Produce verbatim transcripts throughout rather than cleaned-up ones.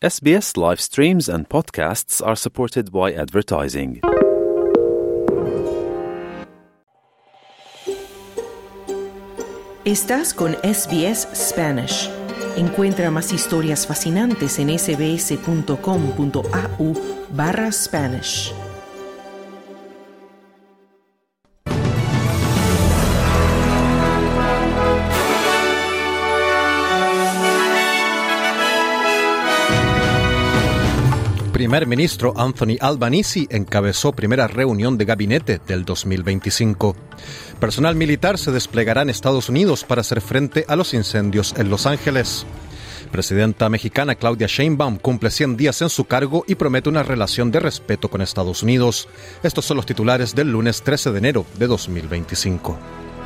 S B S live streams and podcasts are supported by advertising. Estás con S B S Spanish. Encuentra más historias fascinantes en sbs.com.au barra Spanish. Primer ministro Anthony Albanese encabezó primera reunión de gabinete del dos mil veinticinco. Personal militar se desplegará en Estados Unidos para hacer frente a los incendios en Los Ángeles. Presidenta mexicana Claudia Sheinbaum cumple cien días en su cargo y promete una relación de respeto con Estados Unidos. Estos son los titulares del lunes trece de enero de dos mil veinticinco.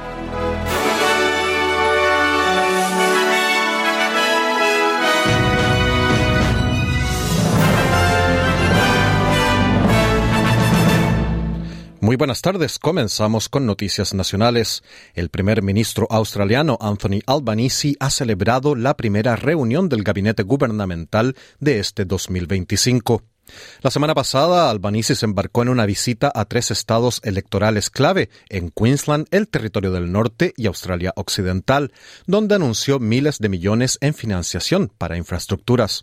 Muy buenas tardes. Comenzamos con noticias nacionales. El primer ministro australiano Anthony Albanese ha celebrado la primera reunión del gabinete gubernamental de este dos mil veinticinco. La semana pasada, Albanese se embarcó en una visita a tres estados electorales clave, en Queensland, el Territorio del Norte y Australia Occidental, donde anunció miles de millones en financiación para infraestructuras.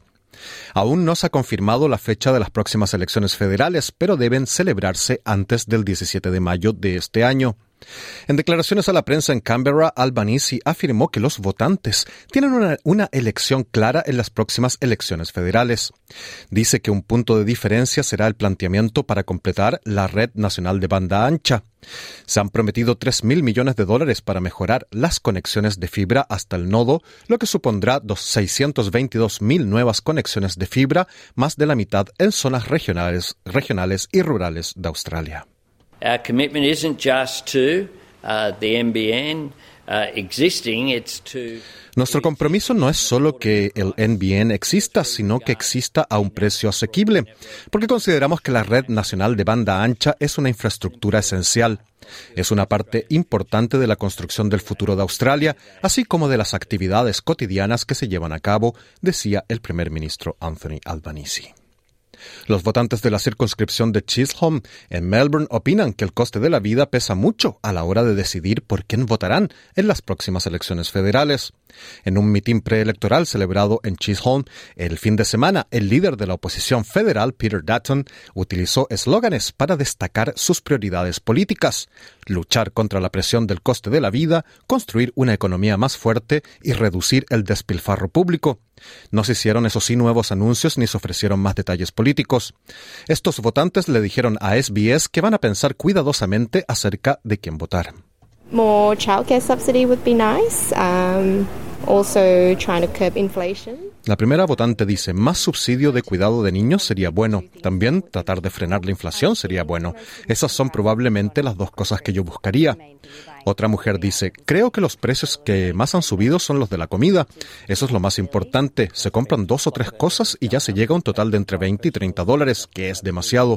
Aún no se ha confirmado la fecha de las próximas elecciones federales, pero deben celebrarse antes del diecisiete de mayo de este año. En declaraciones a la prensa en Canberra, Albanese afirmó que los votantes tienen una, una elección clara en las próximas elecciones federales. Dice que un punto de diferencia será el planteamiento para completar la red nacional de banda ancha. Se han prometido tres mil millones de dólares para mejorar las conexiones de fibra hasta el nodo, lo que supondrá seiscientos veintidós mil nuevas conexiones de fibra, más de la mitad en zonas regionales, regionales y rurales de Australia. Our commitment isn't just to uh, the N B N uh, existing, it's to... Nuestro compromiso no es solo que el N B N exista, sino que exista a un precio asequible, porque consideramos que la red nacional de banda ancha es una infraestructura esencial. Es una parte importante de la construcción del futuro de Australia, así como de las actividades cotidianas que se llevan a cabo, decía el primer ministro Anthony Albanese. Los votantes de la circunscripción de Chisholm en Melbourne opinan que el coste de la vida pesa mucho a la hora de decidir por quién votarán en las próximas elecciones federales. En un mitin preelectoral celebrado en Chisholm el fin de semana, el líder de la oposición federal, Peter Dutton, utilizó eslóganes para destacar sus prioridades políticas: luchar contra la presión del coste de la vida, construir una economía más fuerte y reducir el despilfarro público. No se hicieron, eso sí, nuevos anuncios ni se ofrecieron más detalles políticos. Estos votantes le dijeron a S B S que van a pensar cuidadosamente acerca de quién votar. More childcare subsidy would be nice. Um, also trying to curb inflation. La primera votante dice, más subsidio de cuidado de niños sería bueno. También tratar de frenar la inflación sería bueno. Esas son probablemente las dos cosas que yo buscaría. Otra mujer dice, creo que los precios que más han subido son los de la comida. Eso es lo más importante. Se compran dos o tres cosas y ya se llega a un total de entre veinte y treinta dólares, que es demasiado.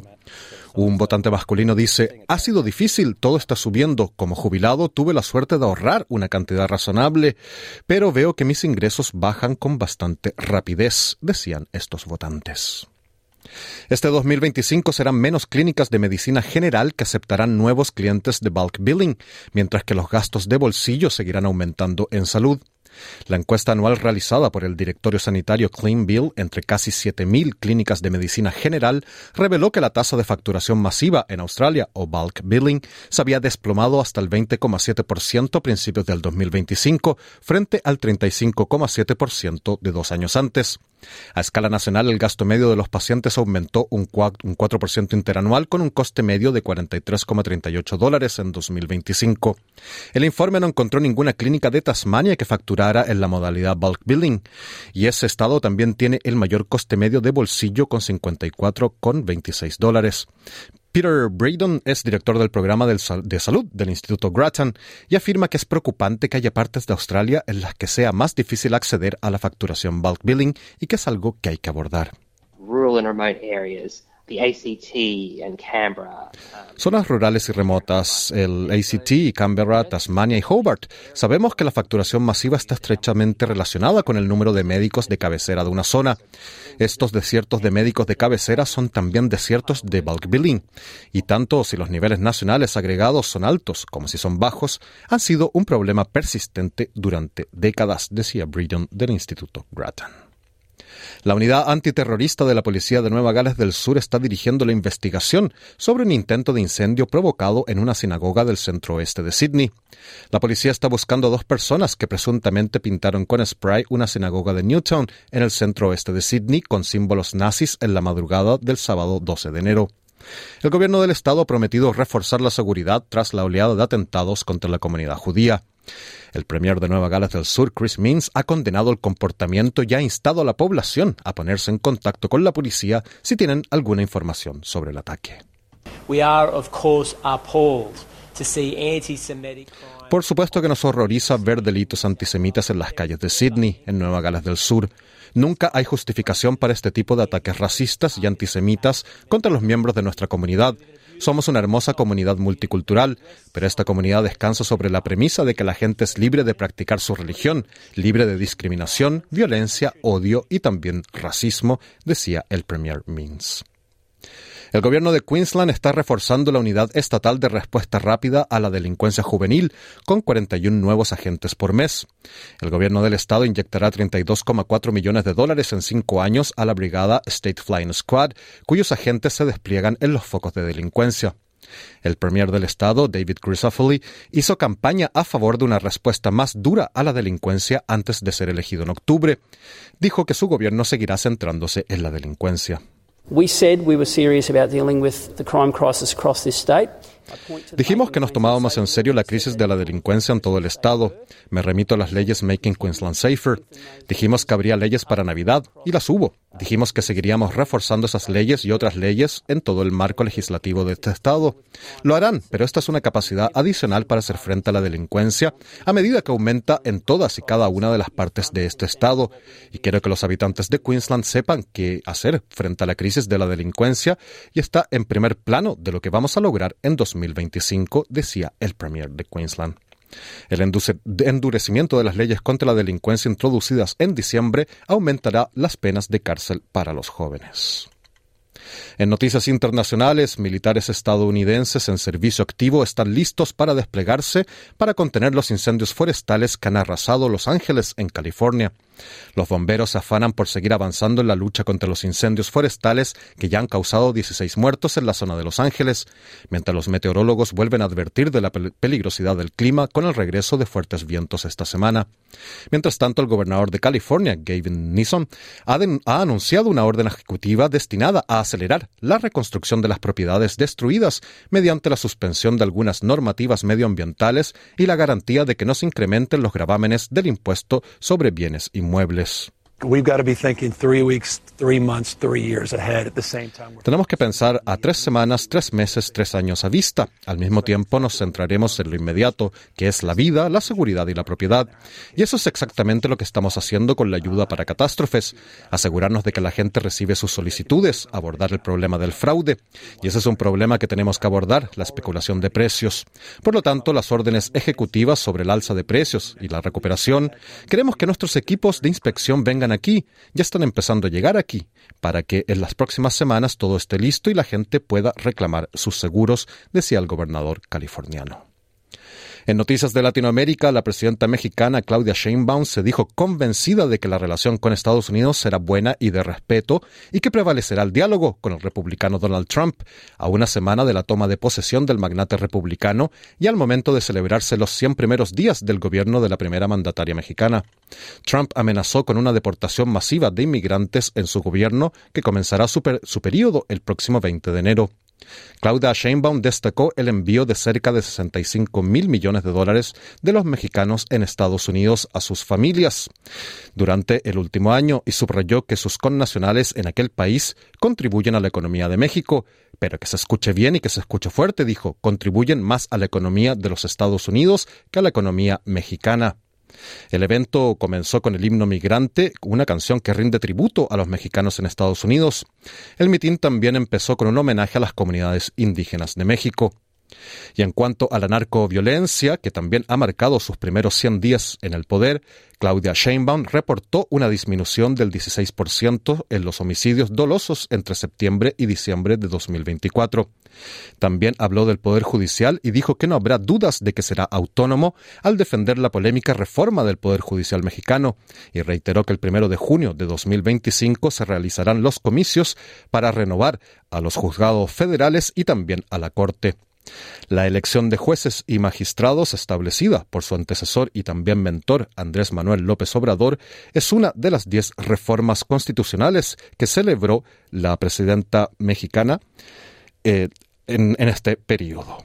Un votante masculino dice, ha sido difícil, todo está subiendo. Como jubilado tuve la suerte de ahorrar una cantidad razonable, pero veo que mis ingresos bajan con bastante rapidez, decían estos votantes. Este dos mil veinticinco serán menos clínicas de medicina general que aceptarán nuevos clientes de bulk billing, mientras que los gastos de bolsillo seguirán aumentando en salud. La encuesta anual realizada por el Directorio Sanitario Clean Bill entre casi siete mil clínicas de medicina general reveló que la tasa de facturación masiva en Australia, o bulk billing, se había desplomado hasta el veinte coma siete por ciento a principios del dos mil veinticinco, frente al treinta y cinco coma siete por ciento de dos años antes. A escala nacional, el gasto medio de los pacientes aumentó un cuatro por ciento interanual con un coste medio de cuarenta y tres coma treinta y ocho dólares en dos mil veinticinco. El informe no encontró ninguna clínica de Tasmania que facturara en la modalidad bulk billing, y ese estado también tiene el mayor coste medio de bolsillo con cincuenta y cuatro coma veintiséis dólares. Peter Braden es director del programa de salud del Instituto Grattan y afirma que es preocupante que haya partes de Australia en las que sea más difícil acceder a la facturación bulk billing y que es algo que hay que abordar. Rural and remote areas Zonas rurales y remotas, el A C T y Canberra, Tasmania y Hobart. Sabemos que la facturación masiva está estrechamente relacionada con el número de médicos de cabecera de una zona. Estos desiertos de médicos de cabecera son también desiertos de bulk billing. Y tanto si los niveles nacionales agregados son altos como si son bajos, han sido un problema persistente durante décadas, decía Bridon del Instituto Grattan. La unidad antiterrorista de la Policía de Nueva Gales del Sur está dirigiendo la investigación sobre un intento de incendio provocado en una sinagoga del centro-oeste de Sydney. La policía está buscando a dos personas que presuntamente pintaron con spray una sinagoga de Newtown en el centro-oeste de Sydney con símbolos nazis en la madrugada del sábado doce de enero. El gobierno del estado ha prometido reforzar la seguridad tras la oleada de atentados contra la comunidad judía. El premier de Nueva Gales del Sur, Chris Minns, ha condenado el comportamiento y ha instado a la población a ponerse en contacto con la policía si tienen alguna información sobre el ataque. We are, of course, appalled to see anti-Semitic crime. Por supuesto que nos horroriza ver delitos antisemitas en las calles de Sydney, en Nueva Gales del Sur. Nunca hay justificación para este tipo de ataques racistas y antisemitas contra los miembros de nuestra comunidad. Somos una hermosa comunidad multicultural, pero esta comunidad descansa sobre la premisa de que la gente es libre de practicar su religión, libre de discriminación, violencia, odio y también racismo, decía el premier Minns. El gobierno de Queensland está reforzando la unidad estatal de respuesta rápida a la delincuencia juvenil con cuarenta y uno nuevos agentes por mes. El gobierno del estado inyectará treinta y dos coma cuatro millones de dólares en cinco años a la brigada State Flying Squad, cuyos agentes se despliegan en los focos de delincuencia. El premier del estado, David Crisafulli, hizo campaña a favor de una respuesta más dura a la delincuencia antes de ser elegido en octubre. Dijo que su gobierno seguirá centrándose en la delincuencia. We said we were serious about dealing with the crime crisis across this state. Dijimos que nos tomábamos en serio la crisis de la delincuencia en todo el estado. Me remito a las leyes Making Queensland Safer. Dijimos que habría leyes para Navidad, y las hubo. Dijimos que seguiríamos reforzando esas leyes y otras leyes en todo el marco legislativo de este estado. Lo harán, pero esta es una capacidad adicional para hacer frente a la delincuencia a medida que aumenta en todas y cada una de las partes de este estado. Y quiero que los habitantes de Queensland sepan qué hacer frente a la crisis de la delincuencia y está en primer plano de lo que vamos a lograr en dos mil veinticinco, decía el premier de Queensland. El endurecimiento de las leyes contra la delincuencia introducidas en diciembre aumentará las penas de cárcel para los jóvenes. En noticias internacionales, militares estadounidenses en servicio activo están listos para desplegarse para contener los incendios forestales que han arrasado Los Ángeles, en California. Los bomberos se afanan por seguir avanzando en la lucha contra los incendios forestales que ya han causado dieciséis muertos en la zona de Los Ángeles, mientras los meteorólogos vuelven a advertir de la peligrosidad del clima con el regreso de fuertes vientos esta semana. Mientras tanto, el gobernador de California, Gavin Newsom, ha, de, ha anunciado una orden ejecutiva destinada a acelerar la reconstrucción de las propiedades destruidas mediante la suspensión de algunas normativas medioambientales y la garantía de que no se incrementen los gravámenes del impuesto sobre bienes inmuebles. Tenemos que pensar a tres semanas, tres meses, tres años a vista. Al mismo tiempo nos centraremos en lo inmediato, que es la vida, la seguridad y la propiedad. Y eso es exactamente lo que estamos haciendo con la ayuda para catástrofes. Asegurarnos de que la gente recibe sus solicitudes, abordar el problema del fraude. Y ese es un problema que tenemos que abordar, la especulación de precios. Por lo tanto, las órdenes ejecutivas sobre el alza de precios y la recuperación, queremos que nuestros equipos de inspección vengan aquí, ya están empezando a llegar aquí, para que en las próximas semanas todo esté listo y la gente pueda reclamar sus seguros, decía el gobernador californiano. En noticias de Latinoamérica, la presidenta mexicana Claudia Sheinbaum se dijo convencida de que la relación con Estados Unidos será buena y de respeto y que prevalecerá el diálogo con el republicano Donald Trump, a una semana de la toma de posesión del magnate republicano y al momento de celebrarse los cien primeros días del gobierno de la primera mandataria mexicana. Trump amenazó con una deportación masiva de inmigrantes en su gobierno que comenzará su, per- su período el próximo veinte de enero. Claudia Sheinbaum destacó el envío de cerca de sesenta y cinco mil millones de dólares de los mexicanos en Estados Unidos a sus familias durante el último año y subrayó que sus connacionales en aquel país contribuyen a la economía de México, pero que se escuche bien y que se escuche fuerte, dijo, contribuyen más a la economía de los Estados Unidos que a la economía mexicana. El evento comenzó con el himno migrante, una canción que rinde tributo a los mexicanos en Estados Unidos. El mitin también empezó con un homenaje a las comunidades indígenas de México. Y en cuanto a la narcoviolencia, que también ha marcado sus primeros cien días en el poder, Claudia Sheinbaum reportó una disminución del dieciséis por ciento en los homicidios dolosos entre septiembre y diciembre de dos mil veinticuatro. También habló del Poder Judicial y dijo que no habrá dudas de que será autónomo al defender la polémica reforma del Poder Judicial mexicano, y reiteró que el primero de junio de dos mil veinticinco se realizarán los comicios para renovar a los juzgados federales y también a la Corte. La elección de jueces y magistrados establecida por su antecesor y también mentor Andrés Manuel López Obrador es una de las diez reformas constitucionales que celebró la presidenta mexicana eh, en, en este periodo.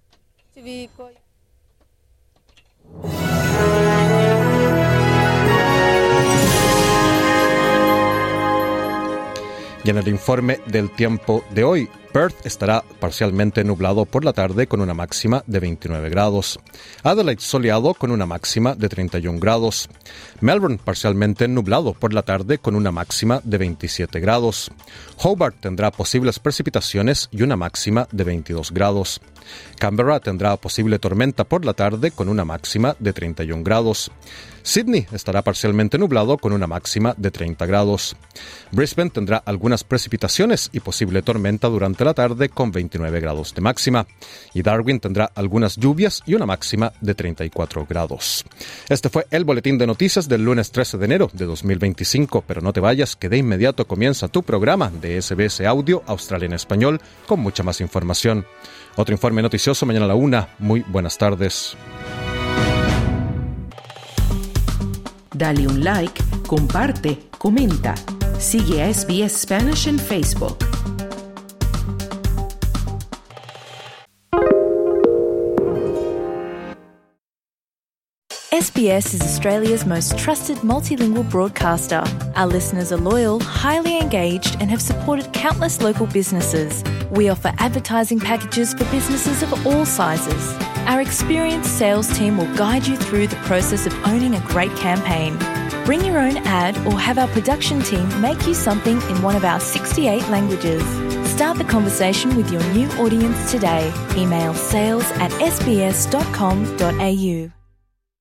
Y en el informe del tiempo de hoy, Perth estará parcialmente nublado por la tarde con una máxima de veintinueve grados. Adelaide soleado con una máxima de treinta y un grados. Melbourne parcialmente nublado por la tarde con una máxima de veintisiete grados. Hobart tendrá posibles precipitaciones y una máxima de veintidós grados. Canberra tendrá posible tormenta por la tarde con una máxima de treinta y un grados. Sydney estará parcialmente nublado con una máxima de treinta grados. Brisbane tendrá algunas precipitaciones y posible tormenta durante la tarde con veintinueve grados de máxima. Y Darwin tendrá algunas lluvias y una máxima de treinta y cuatro grados. Este fue el boletín de noticias del lunes trece de enero de dos mil veinticinco, pero no te vayas, que de inmediato comienza tu programa de S B S Audio Australia en Español con mucha más información. Otro informe noticioso mañana a la una. Muy buenas tardes. Dale un like, comparte, comenta. Sigue a S B S Spanish en Facebook. S B S is Australia's most trusted multilingual broadcaster. Our listeners are loyal, highly engaged, and have supported countless local businesses. We offer advertising packages for businesses of all sizes. Our experienced sales team will guide you through the process of owning a great campaign. Bring your own ad or have our production team make you something in one of our sixty-eight languages. Start the conversation with your new audience today. Email sales at s b s dot com dot a u.